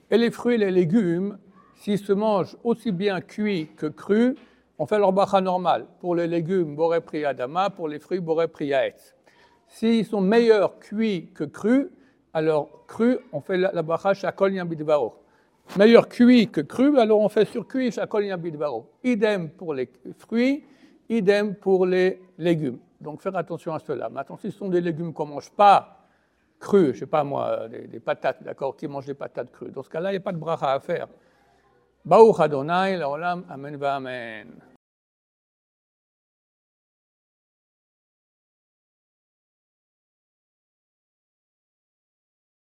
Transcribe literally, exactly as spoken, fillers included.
Et les fruits et les légumes, s'ils se mangent aussi bien cuits que crus, on fait leur bracha normale. Pour les légumes, boré priya adama, pour les fruits, boré priya etz. S'ils sont meilleurs cuits que crus, alors crus, on fait la bracha shakol yam bidvaro. Meilleur cuit que cru, alors on fait surcuit shakol yam bidvaro. Idem pour les fruits, idem pour les légumes. Donc faire attention à cela. Maintenant, si ce sont des légumes qu'on ne mange pas crus, je ne sais pas moi, des, des patates, d'accord, qui mangent des patates crues, dans ce cas-là, il n'y a pas de bracha à faire. Baruch Adonai, l'olam, amen va amen.